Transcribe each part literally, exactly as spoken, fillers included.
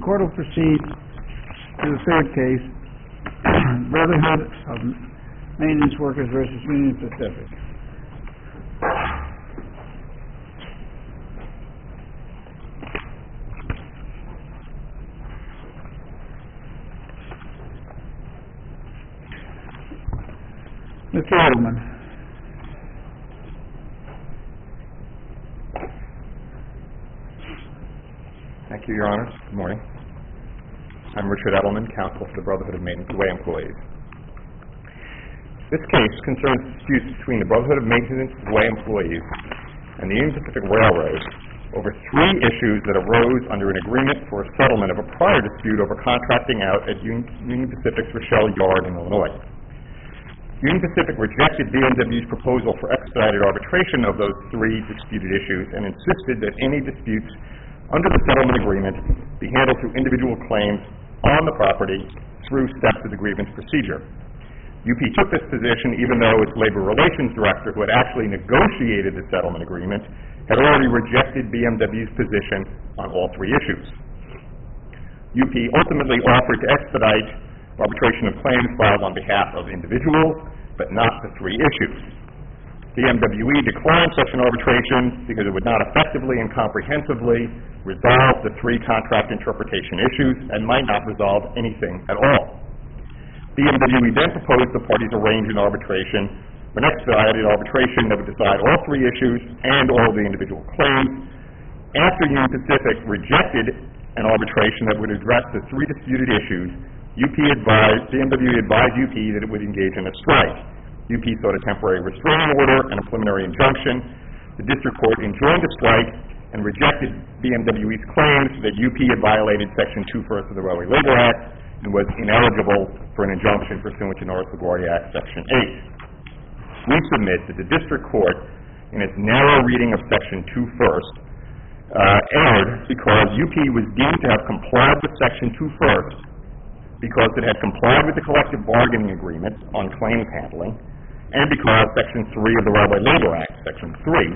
court will proceed to the third case, Brotherhood of Maintenance Workers versus Union Pacific. Mister Edelman. Thank you, Your Honor. Good morning. I'm Richard Edelman, counsel for the Brotherhood of Maintenance Way employees. This case concerns disputes between the Brotherhood of Maintenance Way employees and the Union Pacific Railroad over three issues that arose under an agreement for a settlement of a prior dispute over contracting out at Union Pacific's Rochelle Yard in Illinois. Union Pacific rejected B M W's proposal for expedited arbitration of those three disputed issues and insisted that any disputes under the settlement agreement be handled through individual claims on the property through steps of the grievance procedure. U P took this position even though its labor relations director, who had actually negotiated the settlement agreement, had already rejected B M W's position on all three issues. U P ultimately offered to expedite arbitration of claims filed on behalf of individuals, but not the three issues. B M W E declined such an arbitration because it would not effectively and comprehensively resolve the three contract interpretation issues and might not resolve anything at all. B M W E then proposed the parties arrange an arbitration, an expedited arbitration that would decide all three issues and all the individual claims. After Union Pacific rejected an arbitration that would address the three disputed issues, U P advised, B M W advised U P that it would engage in a strike. U P sought a temporary restraining order and a preliminary injunction. The district court enjoined the strike and rejected B M W E's claims that U P had violated Section two first of the Railway Labor Act and was ineligible for an injunction pursuant to North LaGuardia Act Section eight. We submit that the district court, in its narrow reading of Section two first, uh, erred because U P was deemed to have complied with Section two first because it had complied with the collective bargaining agreement on claims handling, and because Section three of the Railway Labor Act, Section three,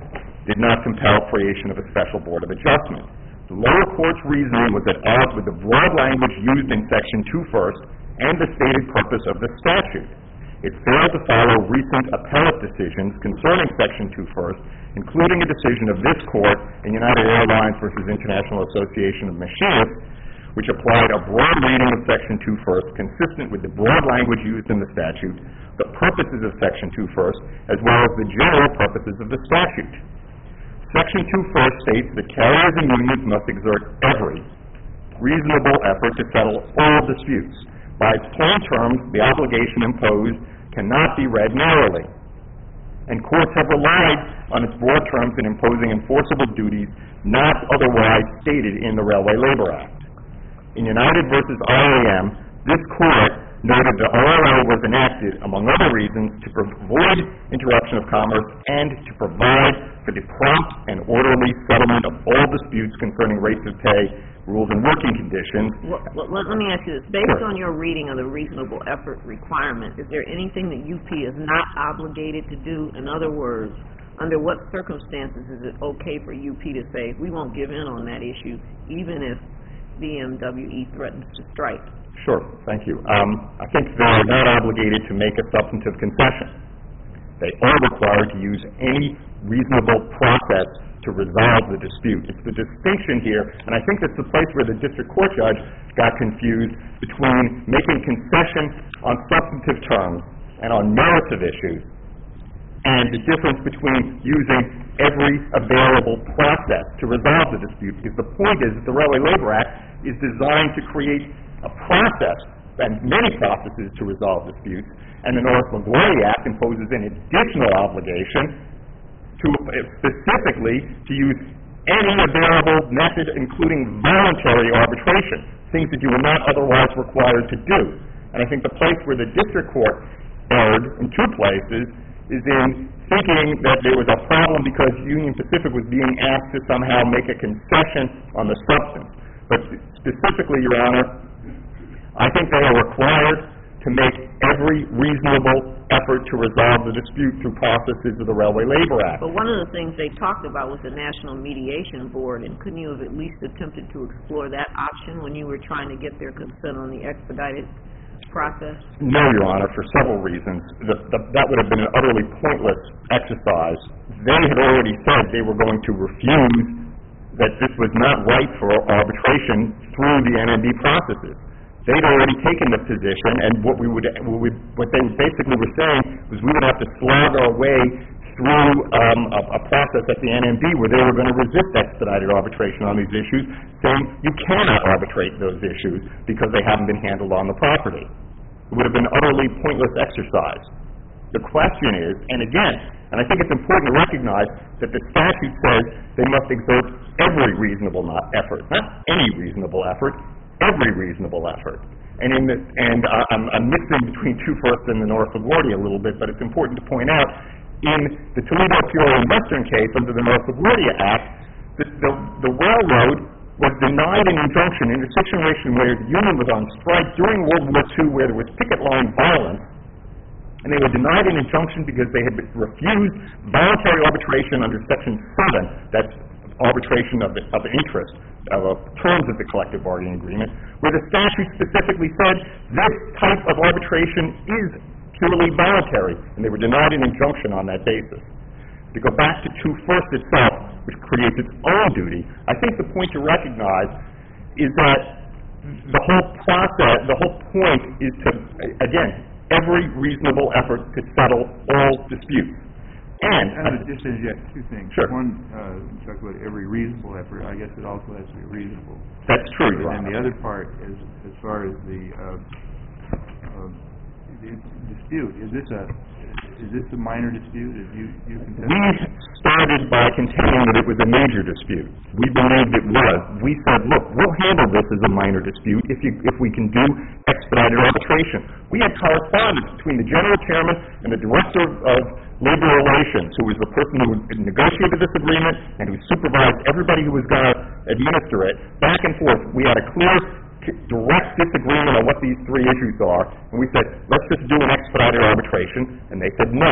did not compel creation of a special board of adjustment. The lower court's reasoning was at odds with the broad language used in Section two first and the stated purpose of the statute. It failed to follow recent appellate decisions concerning Section two first, including a decision of this court in United Airlines versus International Association of Machinists, which applied a broad reading of Section two first consistent with the broad language used in the statute, the purposes of Section two first, as well as the general purposes of the statute. Section two first states that carriers and unions must exert every reasonable effort to settle all disputes. By its plain terms, the obligation imposed cannot be read narrowly, and courts have relied on its broad terms in imposing enforceable duties not otherwise stated in the Railway Labor Act. In United versus R A M, this court noted that R L A was enacted, among other reasons, to avoid interruption of commerce and to provide for the prompt and orderly settlement of all disputes concerning rates of pay, rules, and working conditions. Well, well, let me ask you this. Based sure. on your reading of the reasonable effort requirement, is there anything that U P is not obligated to do? In other words, under what circumstances is it okay for U P to say, we won't give in on that issue, even if B M W E threatens to strike? Sure, thank you. Um, I think they're not obligated to make a substantive concession. They are required to use any reasonable process to resolve the dispute. It's the distinction here, and I think that's the place where the district court judge got confused between making concession on substantive terms and on merits of issues, and the difference between using every available process to resolve the dispute, because the point is that the Railway Labor Act is designed to create a process and many processes to resolve disputes, and the North LaGuardia Act imposes an additional obligation to specifically to use any available method, including voluntary arbitration, things that you were not otherwise required to do. And I think the place where the district court erred in two places is in thinking that there was a problem because Union Pacific was being asked to somehow make a concession on the substance. But specifically, Your Honor, I think they are required to make every reasonable effort to resolve the dispute through processes of the Railway Labor Act. But one of the things they talked about was the National Mediation Board, and couldn't you have at least attempted to explore that option when you were trying to get their consent on the expedited process? No, Your Honor, for several reasons. The, the, that would have been an utterly pointless exercise. They had already said they were going to refuse that this was not right for arbitration through the N M B processes. They'd already taken the position, and what we would, what, we, what they basically were saying was we would have to slog our way through um, a, a process at the N M B where they were going to resist expedited arbitration on these issues, saying you cannot arbitrate those issues because they haven't been handled on the property. It would have been an utterly pointless exercise. The question is, and again, and I think it's important to recognize that the statute says they must exert every reasonable not effort, not any reasonable effort, every reasonable effort. And in the, and I, I'm, I'm mixing between Two First and the North LaGuardia a little bit, but it's important to point out in the Toledo, Peoria, and Western case under the North LaGuardia Act, the, the, the railroad was denied an injunction in a situation where the union was on strike during World War Two, where there was picket line violence, and they were denied an injunction because they had refused voluntary arbitration under Section seven, that's arbitration of the, of the interest, of terms of the collective bargaining agreement, where the statute specifically said this type of arbitration is purely voluntary, and they were denied an injunction on that basis. To go back to Two First itself, which creates its own duty, I think the point to recognize is that the whole process, the whole point is to, again, every reasonable effort to settle all disputes. And, and uh, just interject two things. Sure. One, uh, you talk about every reasonable effort. I guess it also has to be reasonable. That's true, Your And then Honor. the other part is, as far as the, uh, uh, the dispute, is this a is this a minor dispute? Is you you contend? We started by contending that it was a major dispute. We believed it was. We said, look, we'll handle this as a minor dispute if you if we can do expedited arbitration. We had correspondence between the general chairman and the director of labor relations, who was the person who negotiated this agreement and who supervised everybody who was going to administer it. Back and forth, we had a clear, direct disagreement on what these three issues are, and we said, let's just do an expedited arbitration, and they said no.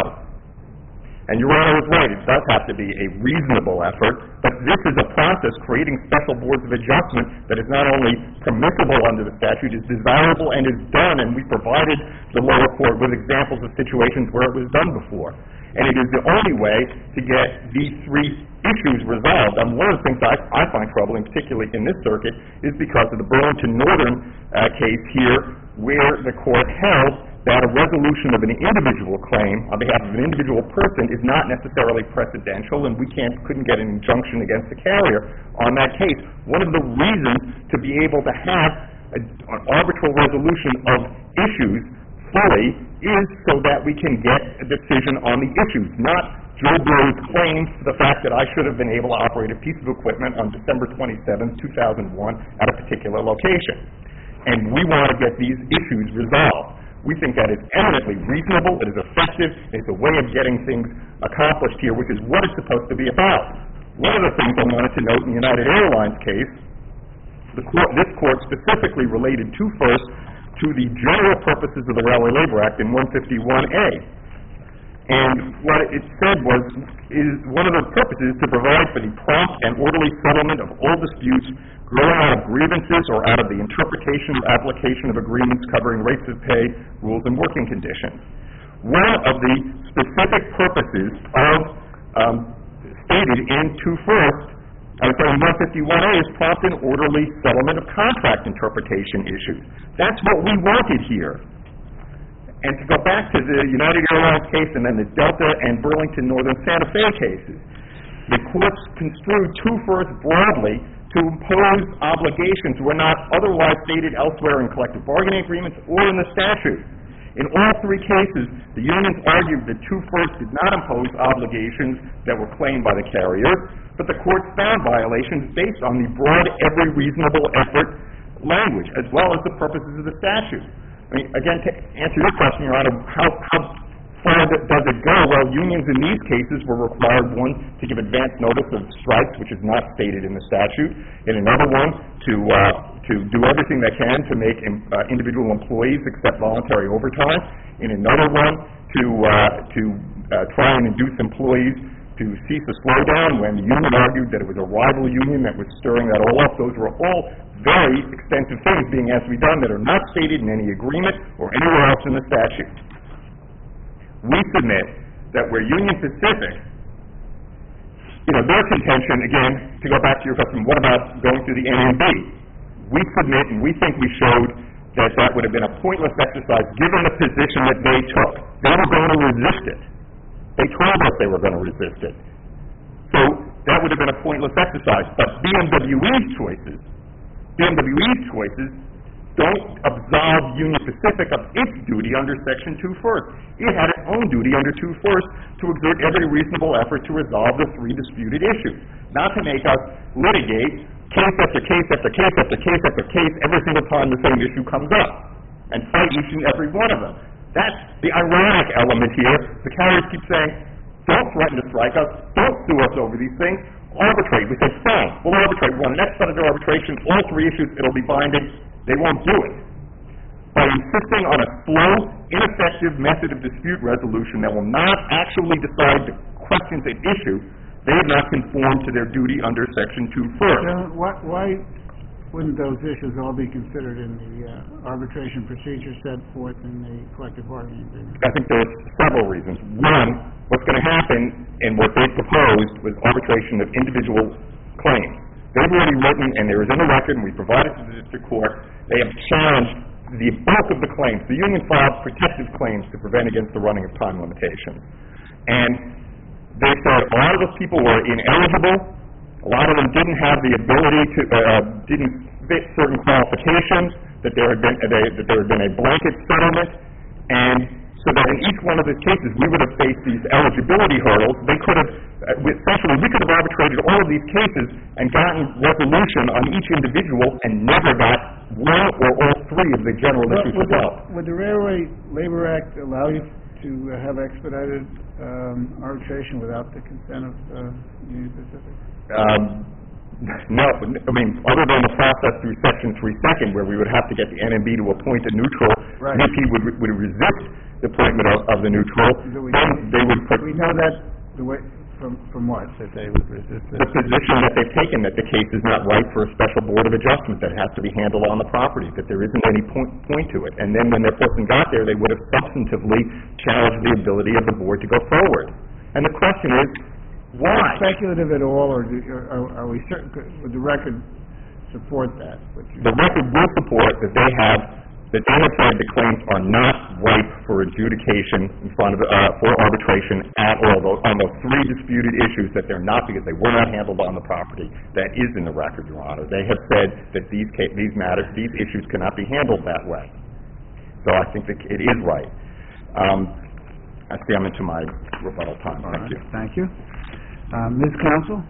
And Your Honor was right, it does have to be a reasonable effort, but this is a process creating special boards of adjustment that is not only permissible under the statute, is desirable and is done, and we provided the lower court with examples of situations where it was done before. And it is the only way to get these three issues resolved. And one of the things I, I find troubling, particularly in this circuit, is because of the Burlington Northern uh, case here, where the court held that a resolution of an individual claim on behalf of an individual person is not necessarily precedential, and we can't couldn't get an injunction against the carrier on that case. One of the reasons to be able to have a, an arbitral resolution of issues fully is so that we can get a decision on the issues, not Joe Blo's claim for the fact that I should have been able to operate a piece of equipment on December twenty-seventh, two thousand one at a particular location. And we want to get these issues resolved. We think that is eminently reasonable, it is effective, it's a way of getting things accomplished here, which is what it's supposed to be about. One of the things I wanted to note in the United Airlines case, the court, this court specifically related Two First to the general purposes of the Railway Labor Act in one fifty-one A. And what it said was, is one of the purposes to provide for the prompt and orderly settlement of all disputes growing out of grievances or out of the interpretation or application of agreements covering rates of pay, rules, and working conditions. One of the specific purposes of um, stated in Two First, I was saying one fifty-one A, is prompt and orderly settlement of contract interpretation issues. That's what we wanted here. And to go back to the United Airlines case and then the Delta and Burlington Northern Santa Fe cases, the courts construed Two First broadly to impose obligations were not otherwise stated elsewhere in collective bargaining agreements or in the statute. In all three cases, the unions argued that Two First did not impose obligations that were claimed by the carrier, but the courts found violations based on the broad every reasonable effort language, as well as the purposes of the statute. I mean, again, to answer your question, Your Honor, how, how far does it go? Well, unions in these cases were required, one, to give advance notice of strikes, which is not stated in the statute. In another one, to uh, to do everything they can to make um, uh, individual employees accept voluntary overtime. In another one, to uh, to uh, try and induce employees to cease a slowdown when the union argued that it was a rival union that was stirring that all up. Those were all very extensive things being asked to be done that are not stated in any agreement or anywhere else in the statute. We submit that where Union Pacific, you know, their contention, again, to go back to your question, what about going through the N M B? We submit, and we think we showed that that would have been a pointless exercise given the position that they took. They were going to resist it. They told us they were going to resist it. So that would have been a pointless exercise. But B M W E's choices, B M W E's choices don't absolve Union Pacific of its duty under Section two first. It had its own duty under two first to exert every reasonable effort to resolve the three disputed issues, not to make us litigate case after case after case after case after case every single time the same issue comes up and fight each and every one of them. That's the ironic element here. The carriers keep saying, don't threaten to strike us, don't sue us over these things, arbitrate. We say, fine, we'll arbitrate. We want an expedited arbitration, all three issues, it'll be binding. They won't do it. By insisting on a slow, ineffective method of dispute resolution that will not actually decide the questions at issue, they have not conformed to their duty under Section two first. So why, why wouldn't those issues all be considered in the uh, arbitration procedure set forth in the collective bargaining agreement? I think there's several reasons. One, what's going to happen and what they proposed was arbitration of individual claims. They've already written, and there is in the record, and we provided to the district court, they have challenged the bulk of the claims. The union filed protective claims to prevent against the running of time limitations. And they said a lot of those people were ineligible, a lot of them didn't have the ability to, uh, didn't fit certain qualifications, that there had been, uh, they, that there had been a blanket settlement, and so that in each one of the cases we would have faced these eligibility hurdles. They could have, uh, essentially, we could have arbitrated all of these cases and gotten resolution on each individual and never got one or all three of the general Well, issues would, the, resolved. would the Railway Labor Act allow you to uh, have expedited um, arbitration without the consent of uh, Union Pacific? Um, no, I mean, other than the process through Section three second, where we would have to get the N M B to appoint a neutral, Right. U P would, would resist the appointment of, of the neutral, Do we then know- they would put We know that the way, from, from what, that they would resist it? the position that they've taken that the case is not right for a special board of adjustment that has to be handled on the property, that there isn't any point, point to it. And then when their person got there, they would have substantively challenged the ability of the board to go forward. And the question is, why? Speculative at all, or, do, or are, are we certain, would the record support that? What you- The record will support that they have, that they have said the claims are not ripe for adjudication in front of, uh, for arbitration at all. Those, on those three disputed issues, that they're not because they were not handled on the property. That is in the record, Your Honor. They have said that these ca- these matters, these issues cannot be handled that way. So I think that it is right. Um, I see I'm into my rebuttal time. All Thank right, you. Thank you. Uh, Miz Counsel?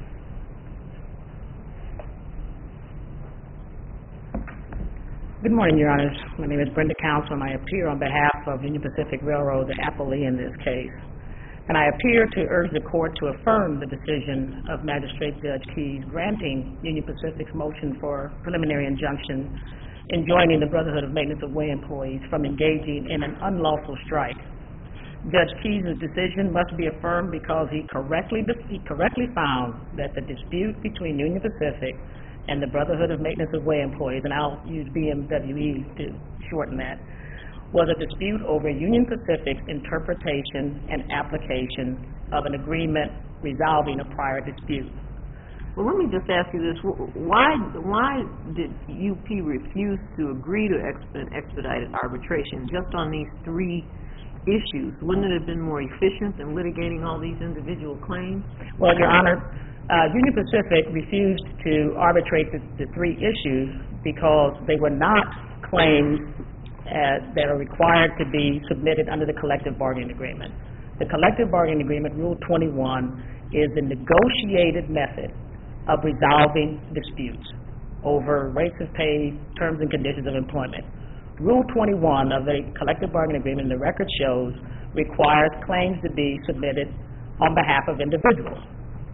Good morning, Your Honors. My name is Brenda Counsel, and I appear on behalf of Union Pacific Railroad, the appellee in this case. And I appear to urge the court to affirm the decision of Magistrate Judge Keys granting Union Pacific's motion for preliminary injunction enjoining the Brotherhood of Maintenance of Way employees from engaging in an unlawful strike. Judge Keys' decision must be affirmed because he correctly he correctly found that the dispute between Union Pacific and the Brotherhood of Maintenance of Way employees, and I'll use B M W E to shorten that, was a dispute over Union Pacific's interpretation and application of an agreement resolving a prior dispute. Well, let me just ask you this. Wh- Why, why did U P refuse to agree to exp- an expedited arbitration just on these three issues? Wouldn't it have been more efficient than litigating all these individual claims? Well, Your Honor, uh, Union Pacific refused to arbitrate the, the three issues because they were not claims uh, that are required to be submitted under the collective bargaining agreement. The collective bargaining agreement, Rule twenty-one, is the negotiated method of resolving disputes over rates of pay, terms and conditions of employment. Rule twenty-one of the collective bargaining agreement, the record shows, requires claims to be submitted on behalf of individuals.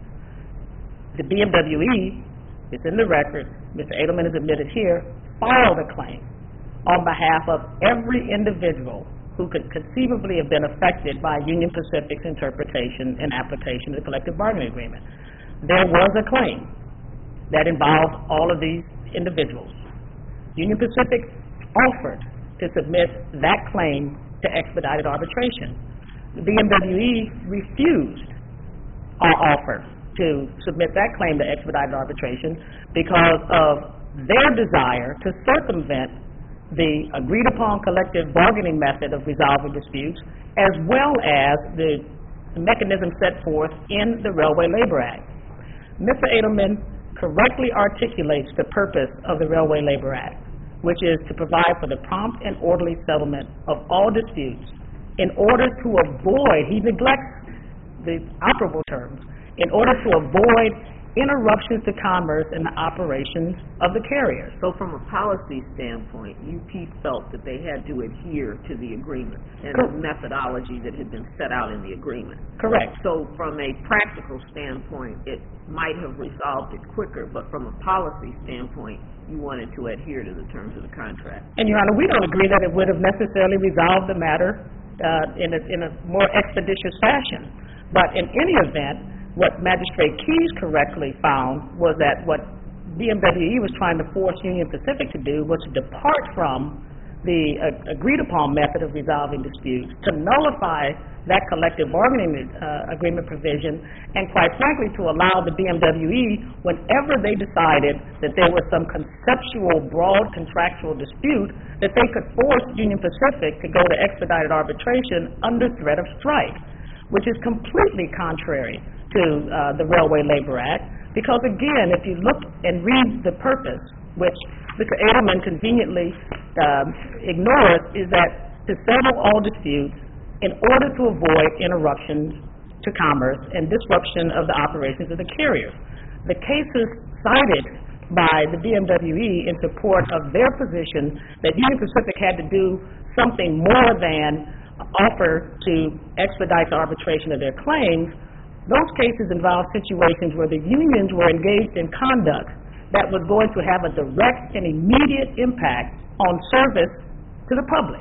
The B M W E, it's in the record, Mister Edelman has admitted here, filed a claim on behalf of every individual who could conceivably have been affected by Union Pacific's interpretation and application of the collective bargaining agreement. There was a claim that involved all of these individuals. Union Pacific offered to submit that claim to expedited arbitration. The B M W E refused our offer to submit that claim to expedited arbitration because of their desire to circumvent the agreed-upon collective bargaining method of resolving disputes, as well as the mechanism set forth in the Railway Labor Act. Mister Edelman correctly articulates the purpose of the Railway Labor Act, which is to provide for the prompt and orderly settlement of all disputes in order to avoid, he neglects the operable terms, in order to avoid interruptions to commerce and the operations of the carriers. So from a policy standpoint, U P felt that they had to adhere to the agreement and the methodology that had been set out in the agreement. Correct. So from a practical standpoint, it might have resolved it quicker, but from a policy standpoint, you wanted to adhere to the terms of the contract. And, Your Honor, we don't agree that it would have necessarily resolved the matter uh, in, a, in a more expeditious fashion. But in any event, what Magistrate Keyes correctly found was that what B M W E was trying to force Union Pacific to do was to depart from the uh, agreed-upon method of resolving disputes, to nullify that collective bargaining uh, agreement provision, and quite frankly, to allow the B M W E, whenever they decided that there was some conceptual, broad contractual dispute, that they could force Union Pacific to go to expedited arbitration under threat of strike, which is completely contrary to uh, the Railway Labor Act, because again, if you look and read the purpose, which Mister Edelman conveniently um, ignores, is that to settle all disputes in order to avoid interruptions to commerce and disruption of the operations of the carriers. The cases cited by the B M W E in support of their position that Union Pacific had to do something more than offer to expedite the arbitration of their claims, those cases involve situations where the unions were engaged in conduct that was going to have a direct and immediate impact on service to the public.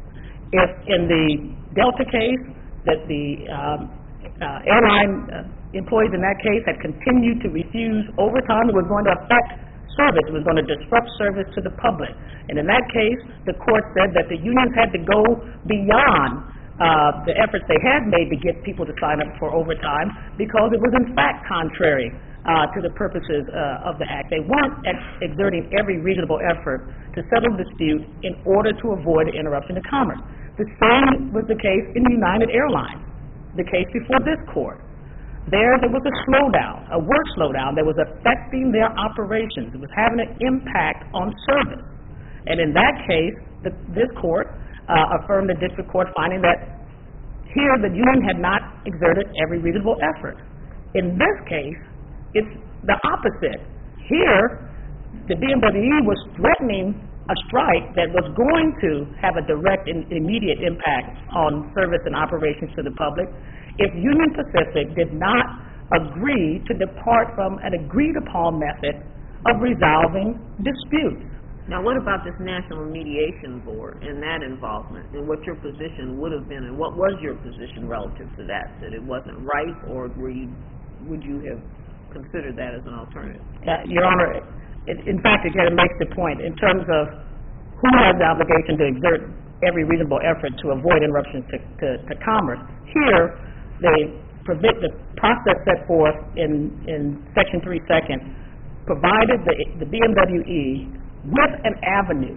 If in the Delta case, that the um, uh, airline uh, employees in that case had continued to refuse overtime, it was going to affect service, it was going to disrupt service to the public. And in that case, the court said that the unions had to go beyond Uh, the efforts they had made to get people to sign up for overtime, because it was in fact contrary uh, to the purposes uh, of the Act. They weren't ex- exerting every reasonable effort to settle dispute in order to avoid an interruption to commerce. The same was the case in United Airlines, the case before this court. There, there was a slowdown, a work slowdown that was affecting their operations. It was having an impact on service. And in that case, the, this court Uh, affirmed the district court finding that here the union had not exerted every reasonable effort. In this case, it's the opposite. Here, the B M W E was threatening a strike that was going to have a direct and immediate impact on service and operations to the public if Union Pacific did not agree to depart from an agreed-upon method of resolving disputes. Now, what about this National Mediation Board and that involvement, and what your position would have been, and what was your position relative to that? That it wasn't right, or were you, would you have considered that as an alternative? Uh, Your Honor, it, in fact, it kind of makes the point in terms of who has the obligation to exert every reasonable effort to avoid interruptions to, to, to commerce. Here, the, the process set forth in, in Section three seconds provided the, the B M W E with an avenue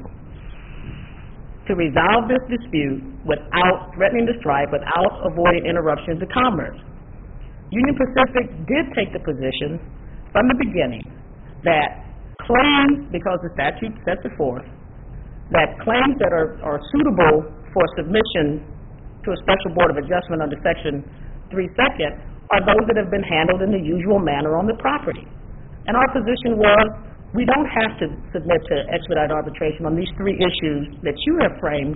to resolve this dispute without threatening to strike, without avoiding interruptions to commerce. Union Pacific did take the position from the beginning that claims, because the statute sets it forth, that claims that are, are suitable for submission to a special board of adjustment under Section three second are those that have been handled in the usual manner on the property. And our position was, we don't have to submit to expedited arbitration on these three issues that you have framed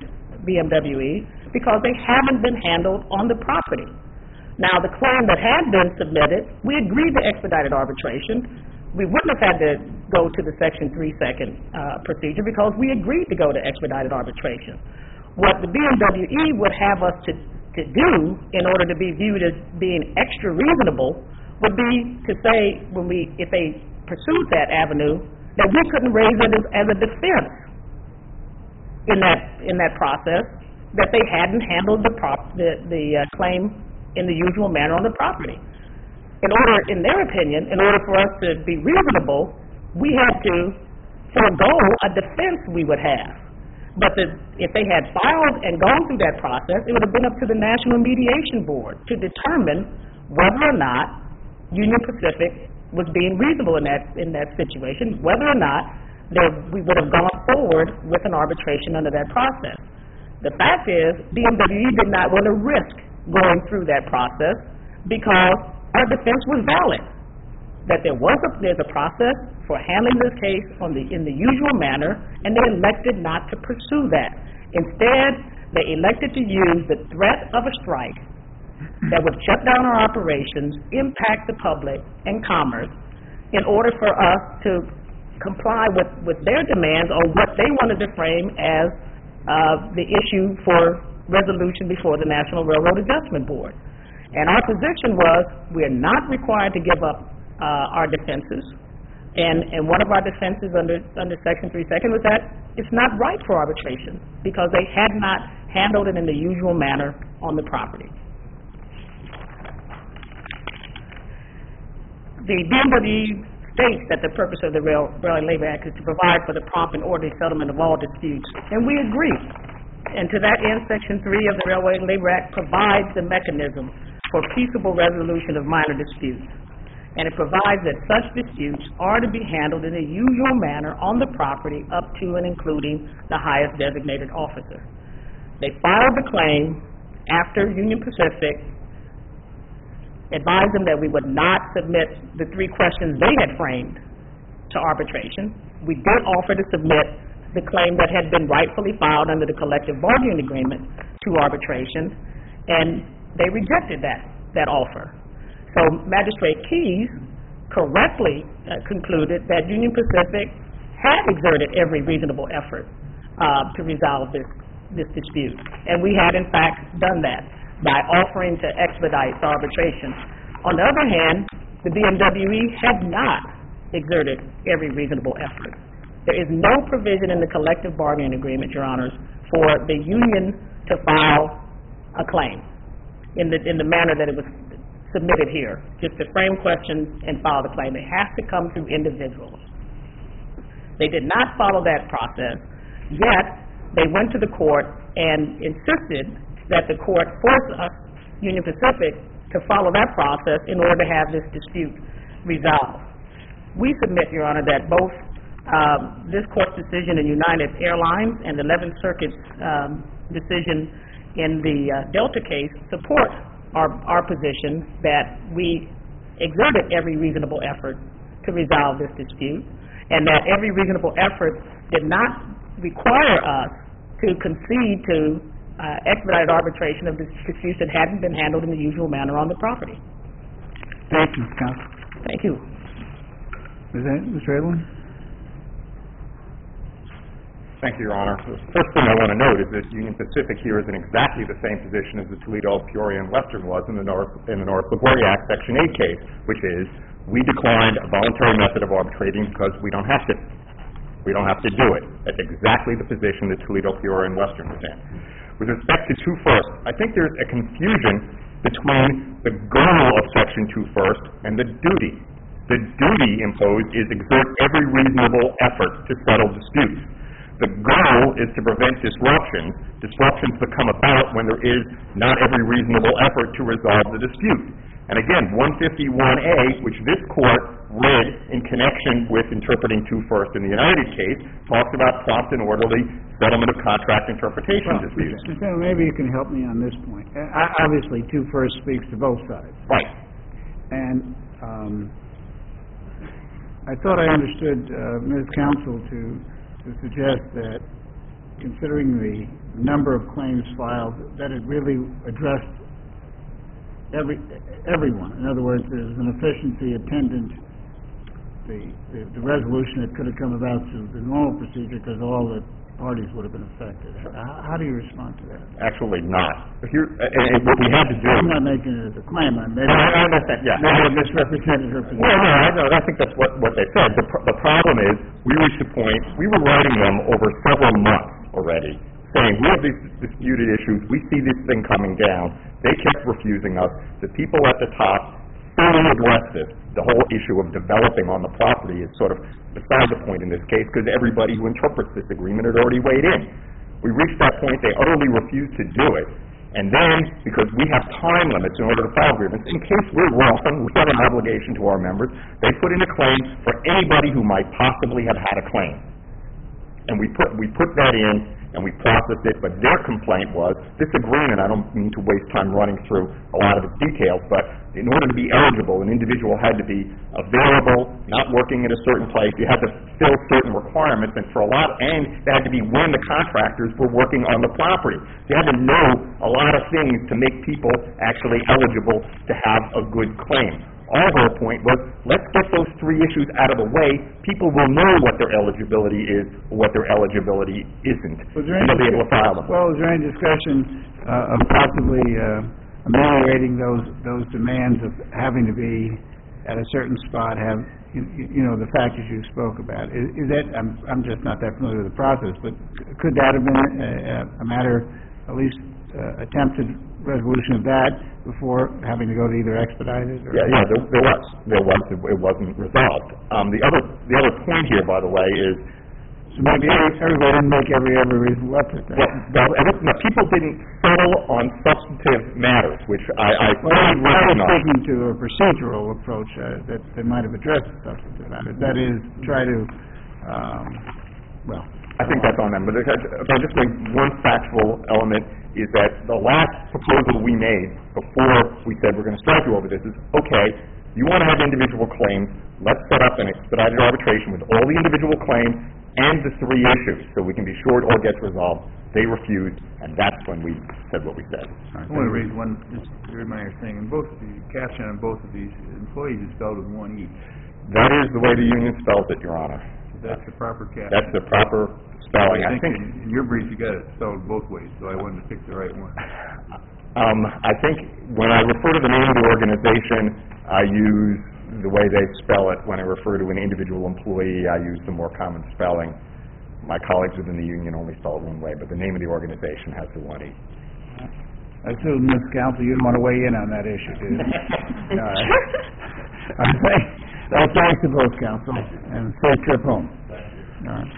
B M W E because they haven't been handled on the property. Now, the claim that had been submitted, we agreed to expedited arbitration. We wouldn't have had to go to the Section three second uh, procedure because we agreed to go to expedited arbitration. What the B M W E would have us to, to do in order to be viewed as being extra reasonable would be to say, when we, if they pursued that avenue, that we couldn't raise it as, as a defense in that in that process, that they hadn't handled the prop the, the uh, claim in the usual manner on the property. In order, in their opinion, in order for us to be reasonable, we had to forego a defense we would have. But the, if they had filed and gone through that process, it would have been up to the National Mediation Board to determine whether or not Union Pacific was being reasonable in that in that situation, whether or not there, we would have gone forward with an arbitration under that process. The fact is, B M W E did not want to risk going through that process because our defense was valid, that there was a, there's a process for handling this case on the, in the usual manner, and they elected not to pursue that. Instead, they elected to use the threat of a strike that would shut down our operations, impact the public and commerce, in order for us to comply with, with their demands on what they wanted to frame as uh, the issue for resolution before the National Railroad Adjustment Board. And our position was, we are not required to give up uh, our defenses, and, and one of our defenses under, under Section three second was that it's not right for arbitration because they had not handled it in the usual manner on the property. The B M W E states that the purpose of the Rail, Railway Labor Act is to provide for the prompt and orderly settlement of all disputes, and we agree. And to that end, Section three of the Railway Labor Act provides the mechanism for peaceable resolution of minor disputes. And it provides that such disputes are to be handled in the usual manner on the property up to and including the highest designated officer. They filed the claim after Union Pacific advised them that we would not submit the three questions they had framed to arbitration. We did offer to submit the claim that had been rightfully filed under the collective bargaining agreement to arbitration, and they rejected that, that offer. So Magistrate Keyes correctly uh, concluded that Union Pacific had exerted every reasonable effort uh, to resolve this, this dispute, and we had in fact done that by offering to expedite the arbitration. On the other hand, the B M W E had not exerted every reasonable effort. There is no provision in the collective bargaining agreement, Your Honors, for the union to file a claim in the, in the manner that it was submitted here, just to frame questions and file the claim. It has to come through individuals. They did not follow that process, yet they went to the court and insisted that the court force us, Union Pacific, to follow that process in order to have this dispute resolved. We submit, Your Honor, that both um, this court's decision in United Airlines and the eleventh Circuit's um, decision in the uh, Delta case support our, our position that we exerted every reasonable effort to resolve this dispute, and that every reasonable effort did not require us to concede to uh, expedited arbitration of disputes that hadn't been handled in the usual manner on the property. Thank you, Miz Counsel. Thank you. Mister Edelman? Thank you, Your Honor. The first thing I want to note is that Union Pacific here is in exactly the same position as the Toledo, Peoria, and Western was in the North in the North LaGuardia Act Section eight case, which is we declined a voluntary method of arbitrating because we don't have to. We don't have to do it. That's exactly the position that Toledo, Peoria, and Western was in. With respect to two first, I think there's a confusion between the goal of Section two first and the duty. The duty imposed is exert every reasonable effort to settle disputes. The goal is to prevent disruptions. Disruptions that come about when there is not every reasonable effort to resolve the dispute. And again, one fifty-one A, which this court read in connection with interpreting two first in the United case, talks about prompt and orderly settlement of contract interpretation Well, disputes. Mister Taylor, maybe you can help me on this point. Uh, obviously, two first speaks to both sides. Right. And um, I thought I understood uh, Miz Counsel to, to suggest that considering the number of claims filed, that it really addressed every, everyone. In other words, there's an efficiency attendant, the, the, the resolution that could have come about through the normal procedure because all the parties would have been affected. How, how do you respond to that? Actually not. Here, and, and what we had to do... I'm not making it as a claim. I'm making I, I understand, yeah. Maybe I misrepresented her position. Well, no, I, no, I think that's what, what they said. The, pr- the problem is, we reached a point, we were writing them over several months already, saying, we have these disputed issues, we see this thing coming down. They kept refusing us. The people at the top fully addressed this. The whole issue of developing on the property is sort of beside the point in this case, because everybody who interprets this agreement had already weighed in. We reached that point, they utterly refused to do it. And then, because we have time limits in order to file agreements, in case we're wrong, we have an obligation to our members, they put in a claim for anybody who might possibly have had a claim. And we put, we put that in, and we processed it, but their complaint was, this agreement, I don't mean to waste time running through a lot of its details, but in order to be eligible, an individual had to be available, not working at a certain place, you had to fill certain requirements, and for a lot, and they had to be when the contractors were working on the property. You had to know a lot of things to make people actually eligible to have a good claim. Our whole point was, let's get those three issues out of the way. People will know what their eligibility is or what their eligibility isn't. Was there And any, they'll be able to file them. well, is there any discussion uh, of possibly uh, ameliorating those those demands of having to be at a certain spot, have, you, you know, the factors you spoke about? Is, is that, I'm, I'm just not that familiar with the process, but could that have been a, a matter, at least uh, attempted resolution of that before having to go to either expedited or... Yeah, yeah, there, there was. There was. It, it wasn't resolved. Um, the other the other point here, by the way, is... So maybe everybody didn't make every, every reasonable effort then. Well, well, and it's, no, people didn't settle on substantive matters, which I, I Well, I fully I was recognize. speaking to a procedural approach uh, that, that might have addressed the substantive matters. That is, try to, um, well... I think that's on them. But if I if I just make one factual element, is that the last proposal we made before we said we're going to strike you over this is, okay, you want to have individual claims, let's set up an expedited arbitration with all the individual claims and the three issues, so we can be sure it all gets resolved. They refused, and that's when we said what we said. I want to raise one, just very minor thing. In both, the caption on both of these, employees is spelled with one E. That is the way the union spells it, Your Honor. That's the proper caption. That's the proper spelling. I I think think, in in your brief, you got it spelled both ways, so I wanted to pick the right one. um, I think when I refer to the name of the organization, I use the way they spell it. When I refer to an individual employee, I use the more common spelling. My colleagues within the union only spell it one way, but the name of the organization has the one E. I assume, Miz Counsel, you didn't want to weigh in on that issue, did you? All right. All right. Well, thanks to both counsel, and safe trip home. All right.